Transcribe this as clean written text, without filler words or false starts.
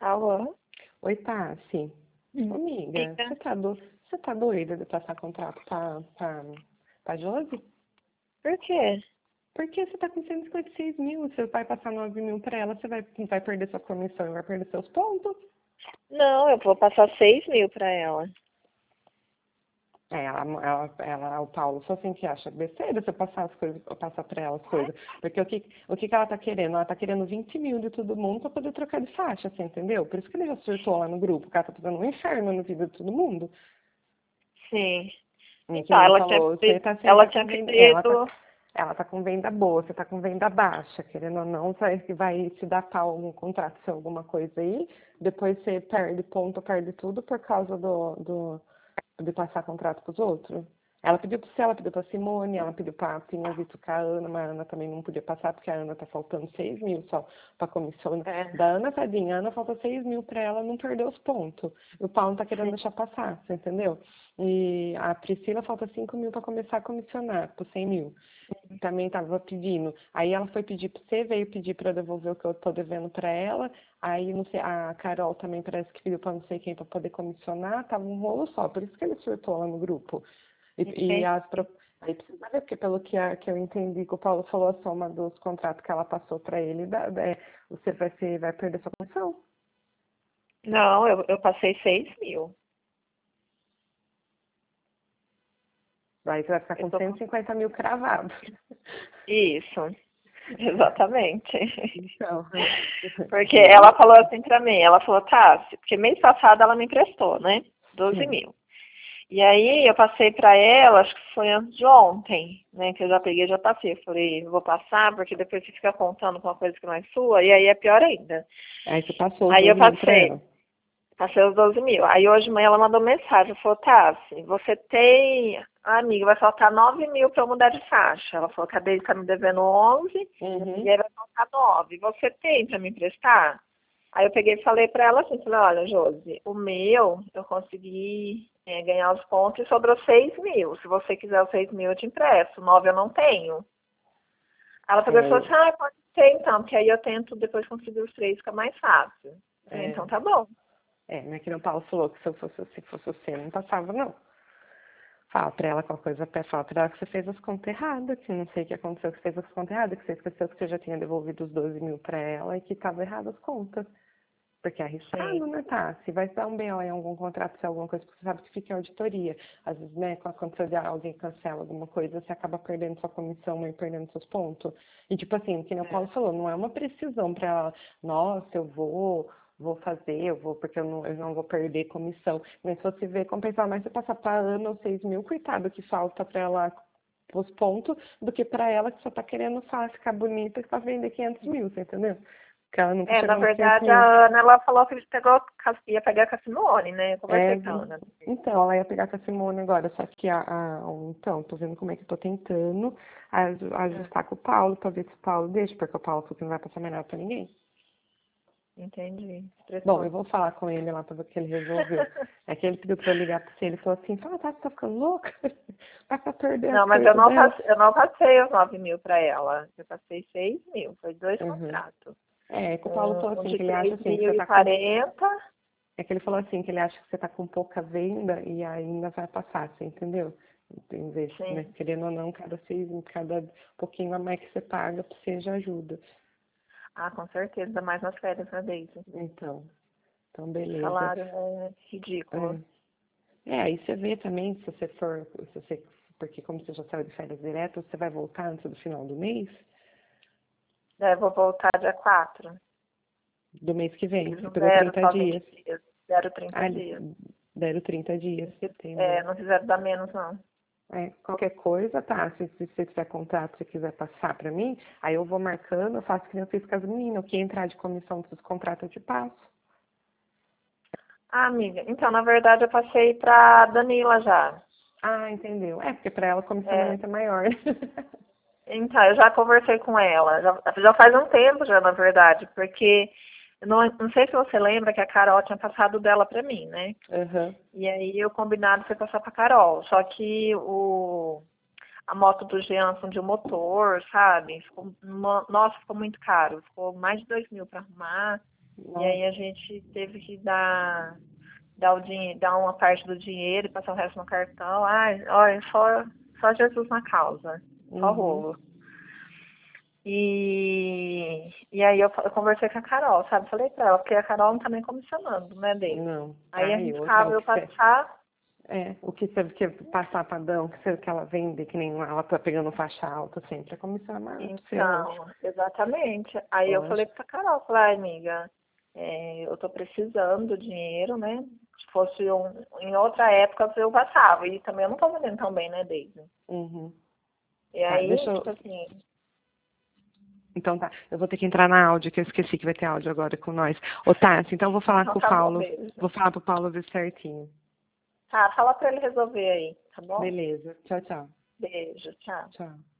Alô? Oi, Tassi. Amiga, Eita, você tá doida de passar contrato pra Josi? por quê? Porque você tá com 156 mil, você vai passar 9 mil pra ela, você vai perder sua comissão e vai perder seus pontos. Não, eu vou passar 6.000 pra ela. O Paulo só assim que acha besteira você passar as coisas, passar pra ela as coisas. Porque o que ela tá querendo? Ela tá querendo 20 mil de todo mundo pra poder trocar de faixa, você entendeu? Por isso que ele já surtou lá no grupo, que ela tá fazendo um inferno na vida de todo mundo. Sim. E que Então, nem falou, você ela tá tinha com venda, pedido. ela tá com venda boa, você tá com venda baixa, querendo ou não, vai se dar pau algum contrato, se alguma coisa aí, depois você perde ponto, perde tudo por causa de passar contrato pros outros. Ela pediu pra você, ela pediu pra Simone, ela pediu pra, tinha visto com a Ana, mas a Ana também não podia passar, porque a Ana tá faltando 6 mil só pra comissão É, da Ana, tadinha. A Ana falta 6 mil pra ela não perder os pontos. E o Paulo não tá querendo sim. deixar passar, você entendeu? E a Priscila falta 5 mil pra começar a comissionar, por 100 mil. Também tava pedindo. Aí ela foi pedir pra você, veio pedir pra eu devolver o que eu tô devendo pra ela. Aí, não sei, a Carol também parece que pediu pra não sei quem pra poder comissionar. Tava um rolo só, por isso que ele surtou lá no grupo. E Entendi. aí precisa ver, porque pelo que eu entendi que o Paulo falou, a soma dos contratos que ela passou pra ele, você vai perder sua comissão. Não, eu passei 6.000. Aí você vai ficar Eu com tô com 150 mil cravado. isso. Exatamente. Então, Porque ela viu? falou assim pra mim, ela falou, tá, porque mês passado ela me emprestou, né? 12 Sim. mil. E aí eu passei pra ela, acho que foi antes de ontem, né? Que eu já peguei, já passei. Eu falei, vou passar, porque depois você fica contando com uma coisa que não é sua, e aí é pior ainda. Aí você passou os Aí eu 12 mil pra passei, ela. passei os 12 mil. Aí hoje de manhã ela mandou mensagem, falou, Tassi, você tem, amiga, vai faltar 9.000 pra eu mudar de faixa. Ela falou que a dele tá me devendo 11, e Uhum. aí vai faltar 9. Você tem pra me emprestar? Aí eu peguei e falei pra ela assim, falei, olha, Josi, o meu eu consegui ganhar os pontos e sobrou 6.000. Se você quiser os 6.000, eu te empresto. 9 eu não tenho. Ela pegou e falou assim, É, ah, pode ser então, porque aí eu tento depois conseguir os 3, fica mais fácil. Eu falei, é, então tá bom. mas que nem o Paulo falou que se fosse você, não passava, não. Fala pra ela qualquer coisa, fala pra ela que você fez as contas erradas, que não sei o que aconteceu, que você fez as contas erradas, que você esqueceu que você já tinha devolvido os 12 mil pra ela e que tava errado as contas. Porque é Sim, arriscado, né, tá? Se vai dar um BO em algum contrato, se é alguma coisa, porque você sabe que fica em auditoria. Às vezes, né, quando você alguém cancela alguma coisa, você acaba perdendo sua comissão e perdendo seus pontos. E tipo assim, que nem o Paulo falou, não é uma precisão pra ela, nossa, vou fazer, porque eu não vou perder comissão. Mas se você vê compensar mais, você passar pra Ana os 6 mil, coitado, que falta pra ela os pontos, do que pra ela que só tá querendo ficar bonita pra vender 500 mil, você entendeu? Porque ela nunca na chegou nos 500 verdade mil. a Ana, ela falou que pegou, ia pegar com a Simone, né? Eu É, conversei com a Ana. então, ela ia pegar com a Simone agora, só que então, tô vendo como é que eu tô tentando Ah, ajustar com o Paulo, pra ver se o Paulo deixa, porque o Paulo falou que não vai passar melhor pra ninguém. entendi, Bom, eu estressou. vou falar com ele lá pra ver o que ele resolveu. É que ele pediu pra eu ligar pra você, ele falou assim, fala, tá, você tá ficando louca? Vai pra perder as Não, mas eu coisas não dela. passei, eu não passei os 9.000 para ela. Eu passei 6.000. Foi 2 Uhum. contratos. É, que o Paulo falou Um assim, de que ele acha três assim, que mil você e tá com. quarenta. É que ele falou assim, que ele acha que você tá com pouca venda e ainda vai passar, você entendeu? Em vez, né, Sim. querendo ou não, cada pouquinho a mais que você paga, pra você já ajuda. Ah, com certeza. Ainda mais nas férias da Daisy. Então O beleza. salário é ridículo. É, aí você vê também, se você for, se você, porque como você já saiu de férias direto, você vai voltar antes do final do mês? Daí eu vou voltar dia 4. Do mês que vem. Eles Você não pegou deram 30 só 20 dias. dias. Deram 30 Ah, eles dias. deram 30 dias, entendeu? Não fizeram dar menos, não. Qualquer coisa, tá? Se você tiver contrato, se quiser passar pra mim, aí eu vou marcando, eu faço que nem eu fiz com as meninas. O que entrar de comissão dos contratos eu te passo. Ah, amiga. Então, na verdade, eu passei pra Danila já. Ah, entendeu. Porque pra ela o É, comissionamento é maior, né? então, eu já conversei com ela. Já faz um tempo já, na verdade. Porque, não sei se você lembra que a Carol tinha passado dela pra mim, né? Aham. E aí, o combinado foi passar pra Carol. Só que a moto do Jean fundiu o motor, sabe? Nossa, ficou muito caro. Ficou mais de 2.000 pra arrumar. E aí a gente teve que dar uma parte do dinheiro e passar o resto no cartão. Ai, olha, só Jesus na causa. Só rolo. E aí eu conversei com a Carol, sabe? Falei pra ela, porque a Carol não tá nem comissionando, né, Deise? Não. Aí a Ai, gente outra, ficava, eu passar. o que teve que passar padrão, que ela vende, que nem ela tá pegando faixa alta sempre, a comissão é maior. Então, exatamente. Aí eu falei Lógico. pra Carol, falei, ai, amiga, eu tô precisando do dinheiro, né? Se fosse em outra época eu passava. E também eu não tô vendendo tão bem, né, Deise? E Tá, aí, deixa eu... tipo assim, Então tá, eu vou ter que entrar na áudio, que eu esqueci que vai ter áudio agora com nós. Ô, Tati, então eu vou falar então com o tá bom, Paulo, beijo. vou falar pro Paulo ver certinho. Tá, fala pra ele resolver aí, tá bom? Beleza, tchau, tchau. Beijo, tchau. Tchau.